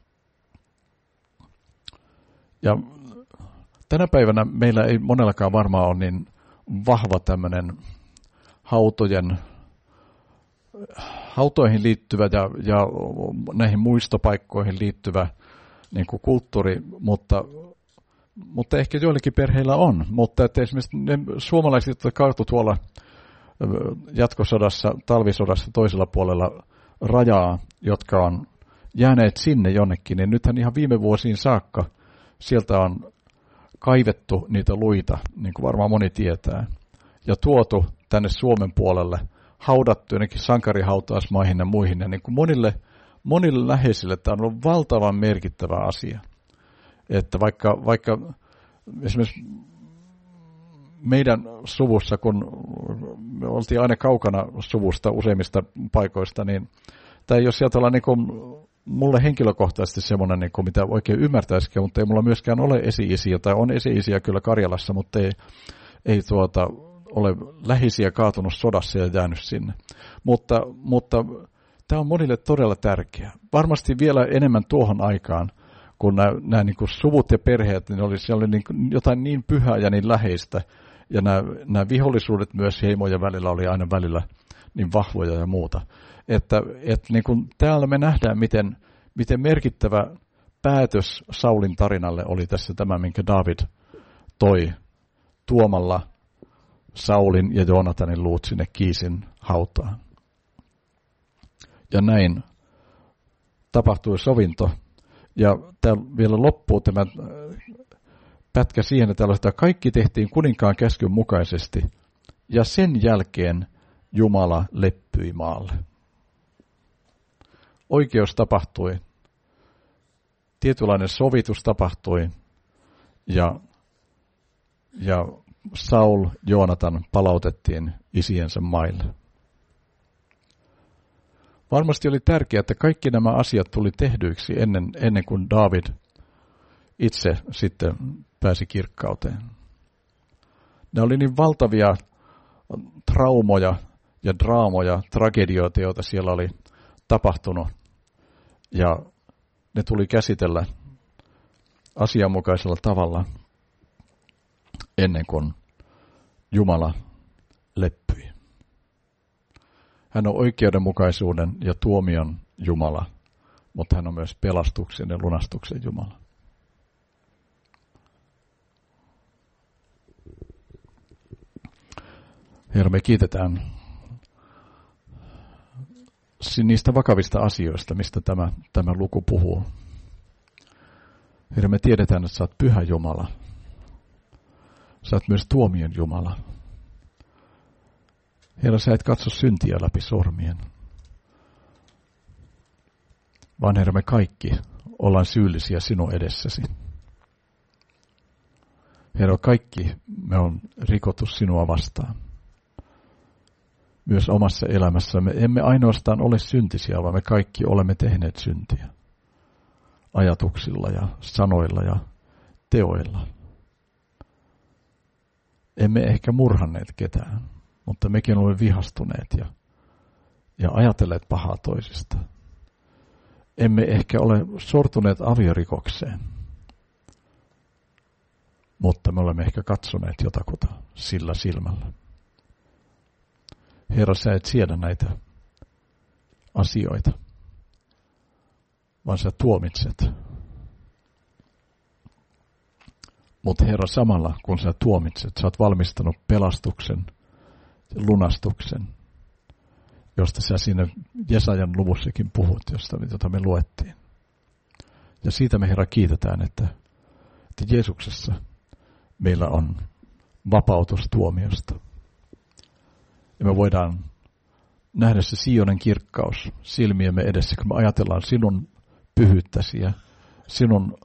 Ja tänä päivänä meillä ei monellakaan varmaan ole niin vahva tämmöinen hautojen, hautoihin liittyvä ja, ja näihin muistopaikkoihin liittyvä niin kuin kulttuuri, mutta, mutta ehkä joillekin perheillä on. Mutta että esimerkiksi ne suomalaiset, jotka kaatui tuolla jatkosodassa, talvisodassa toisella puolella rajaa, jotka on jääneet sinne jonnekin, niin nythän ihan viime vuosiin saakka sieltä on kaivettu niitä luita, niin kuin varmaan moni tietää, ja tuotu tänne Suomen puolelle, haudattu jonnekin sankarihautausmaihin ja muihin, ja niin kuin monille, monille läheisille tämä on ollut valtavan merkittävä asia. Että vaikka, vaikka esimerkiksi meidän suvussa, kun me oltiin aina kaukana suvusta useimmista paikoista, niin tämä ei ole sieltä niin kuin mulle henkilökohtaisesti semmoinen, niin kuin mitä oikein ymmärtäisikin, mutta ei mulla myöskään ole esi-isiä, tai on esi-isiä kyllä Karjalassa, mutta ei, ei tuota, ole lähisiä kaatunut sodassa ja jäänyt sinne. Mutta, mutta tämä on monille todella tärkeää. Varmasti vielä enemmän tuohon aikaan, kun nämä, nämä niin kuin suvut ja perheet, niin oli, siellä oli niin kuin jotain niin pyhää ja niin läheistä, ja nämä, nämä vihollisuudet myös heimojen välillä oli aina välillä niin vahvoja ja muuta. Että, että niin kuin täällä me nähdään, miten, miten merkittävä päätös Saulin tarinalle oli tässä tämä, minkä David toi tuomalla Saulin ja Joonatanin luut sinne Kiisin hautaan. Ja näin tapahtui sovinto. Ja täällä vielä loppuu tämä pätkä siihen, että tällaista kaikki tehtiin kuninkaan käskyn mukaisesti. Ja sen jälkeen Jumala leppyi maalle. Oikeus tapahtui. Tietynlainen sovitus tapahtui. Ja, ja Saul, Joonatan palautettiin isiensä maille. Varmasti oli tärkeää, että kaikki nämä asiat tuli tehdyiksi ennen, ennen kuin Daavid itse sitten pääsi kirkkauteen. Ne oli niin valtavia traumoja ja draamoja, tragedioita, joita siellä oli tapahtunut. Ja ne tuli käsitellä asianmukaisella tavalla ennen kuin Jumala leppyi. Hän on oikeudenmukaisuuden ja tuomion Jumala, mutta hän on myös pelastuksen ja lunastuksen Jumala. Herra, me kiitetään niistä vakavista asioista, mistä tämä, tämä luku puhuu. Herra, me tiedetään, että sä oot pyhä Jumala. Sä oot myös tuomion Jumala. Herra, sä et katso syntiä läpi sormien. Vaan Herra, me kaikki ollaan syyllisiä sinun edessäsi. Herra, kaikki me on rikottu sinua vastaan. Myös omassa elämässämme emme ainoastaan ole syntisiä, vaan me kaikki olemme tehneet syntiä. Ajatuksilla ja sanoilla ja teoilla. Emme ehkä murhanneet ketään, mutta mekin olemme vihastuneet ja, ja ajatelleet pahaa toisista. Emme ehkä ole sortuneet aviorikokseen, mutta me olemme ehkä katsoneet jotakuta sillä silmällä. Herra, sä et siedä näitä asioita, vaan sä tuomitset. Mutta Herra, samalla kun sä tuomitset, sä oot valmistanut pelastuksen, lunastuksen, josta sä siinä Jesajan luvussakin puhut, josta, jota me luettiin. Ja siitä me, Herra, kiitetään, että, että Jeesuksessa meillä on vapautus tuomiosta. Ja me voidaan nähdä se Sionin kirkkaus silmiemme edessä, kun me ajatellaan sinun pyhyyttäsi ja sinun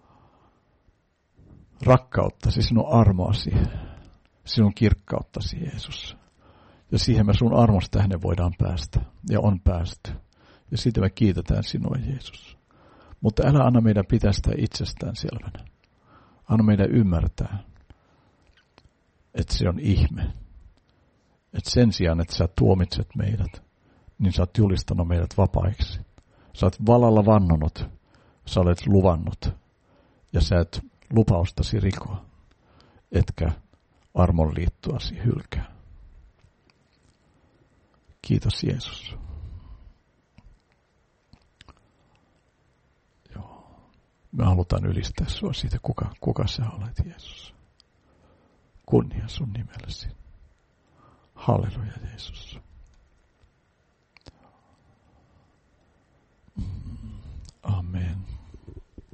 rakkauttasi, sinun armoasi, sinun kirkkauttasi, Jeesus. Ja siihen me sun armosta tähden voidaan päästä, ja on päästy. Ja siitä me kiitetään sinua, Jeesus. Mutta älä anna meidän pitää sitä itsestään selvänä. Anna meidän ymmärtää, että se on ihme. Että sen sijaan, että sä tuomitset meidät, niin sä oot julistanut meidät vapaiksi. Sä oot valalla vannonut, sä olet luvannut, ja sä et lupaustasi rikoa, etkä armon liittuasi hylkää. Kiitos, Jeesus. Joo. Me halutaan ylistää sua siitä, kuka, kuka sä olet, Jeesus. Kunnia sun nimellesi. Halleluja, Jeesus.